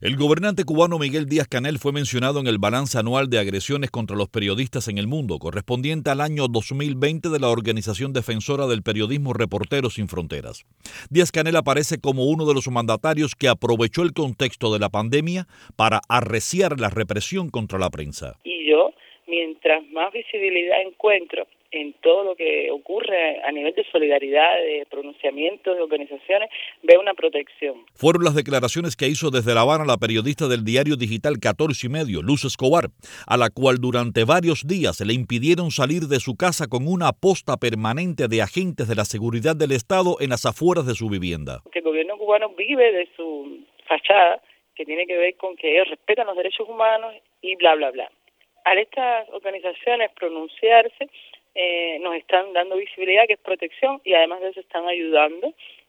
El gobernante cubano Miguel Díaz-Canel fue mencionado en el balance anual de agresiones contra los periodistas en el mundo, correspondiente al año 2020 de la organización defensora del periodismo Reporteros Sin Fronteras. Díaz-Canel aparece como uno de los mandatarios que aprovechó el contexto de la pandemia para arreciar la represión contra la prensa. Y yo, mientras más visibilidad encuentro en todo lo que ocurre a nivel de solidaridad, de pronunciamientos, de organizaciones, veo una protección. Fueron las declaraciones que hizo desde La Habana la periodista del diario digital 14 y medio, Luz Escobar, a la cual durante varios días le impidieron salir de su casa con una posta permanente de agentes de la seguridad del Estado en las afueras de su vivienda. Que el gobierno cubano vive de su fachada, que tiene que ver con que ellos respetan los derechos humanos y bla, bla, bla. Al estas organizaciones pronunciarse, nos están dando visibilidad, que es protección, y además de eso están ayudando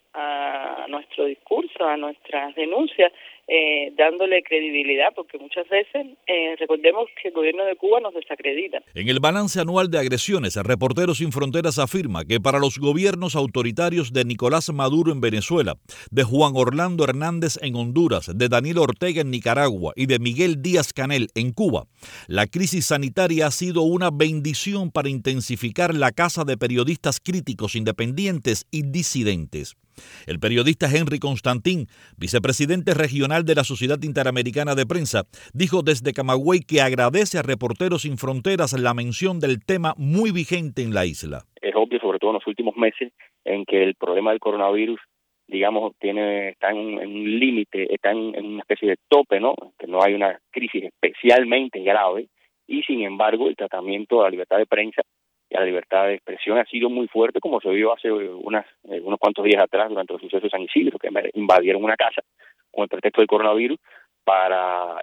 a nuestro discurso, a nuestras denuncias, dándole credibilidad, porque muchas veces recordemos que el gobierno de Cuba nos desacredita. En el balance anual de agresiones, Reporteros Sin Fronteras afirma que para los gobiernos autoritarios de Nicolás Maduro en Venezuela, de Juan Orlando Hernández en Honduras, de Daniel Ortega en Nicaragua y de Miguel Díaz-Canel en Cuba, la crisis sanitaria ha sido una bendición para intensificar la caza de periodistas críticos, independientes y disidentes. El periodista Henry Constantín, vicepresidente regional de la Sociedad Interamericana de Prensa, dijo desde Camagüey que agradece a Reporteros Sin Fronteras la mención del tema muy vigente en la isla. Es obvio, sobre todo en los últimos meses, en que el problema del coronavirus, digamos, está en un límite, está en una especie de tope, ¿no? Que no hay una crisis especialmente grave y, sin embargo, el tratamiento de la libertad de prensa y a la libertad de expresión ha sido muy fuerte, como se vio hace unos cuantos días atrás durante los sucesos de San Isidro, que invadieron una casa con el pretexto del coronavirus para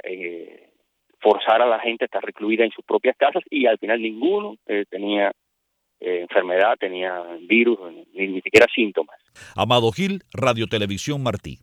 forzar a la gente a estar recluida en sus propias casas y al final ninguno tenía enfermedad, tenía virus, ni siquiera síntomas. Amado Gil, Radio Televisión Martí.